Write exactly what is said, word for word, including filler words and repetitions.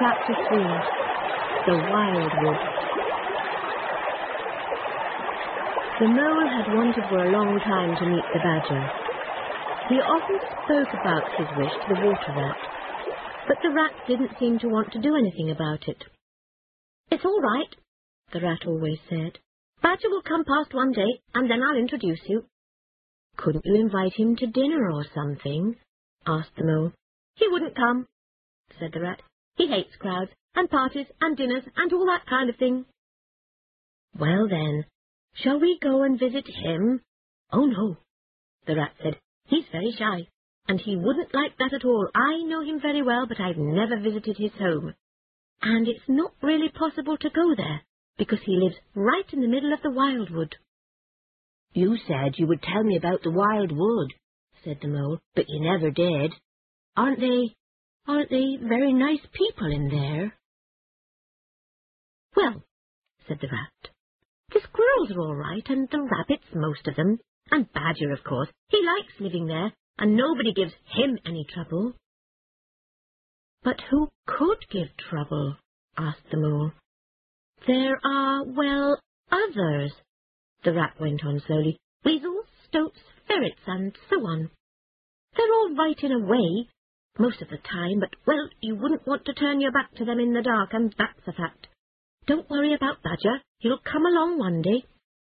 Chapter three. The Wildwood. The Mole had wanted for a long time to meet the Badger. He often spoke about his wish to the Water Rat, but the Rat didn't seem to want to do anything about it. "It's all right," the Rat always said. "Badger will come past one day, and then I'll introduce you." "Couldn't you invite him to dinner or something?" asked the Mole. "He wouldn't come," said the Rat. "He hates crowds, and parties, and dinners, and all that kind of thing." "Well then, shall we go and visit him?" "Oh no," the Rat said. "He's very shy, and he wouldn't like that at all. I know him very well, but I've never visited his home. And it's not really possible to go there, because he lives right in the middle of the Wildwood." "You said you would tell me about the Wildwood," said the Mole, "but you never did. Aren't they, aren't they very nice people in there?" "Well," said the Rat, "the squirrels are all right, and the rabbits, most of them, and Badger, of course. He likes living there, and nobody gives him any trouble." "But who could give trouble?" asked the Mole. "There are, well, others," the Rat went on slowly. "Weasels, stoats, ferrets, and so on. They're all right in a way, most of the time, but, well, you wouldn't want to turn your back to them in the dark, and that's a fact. Don't worry about Badger. He'll come along one day.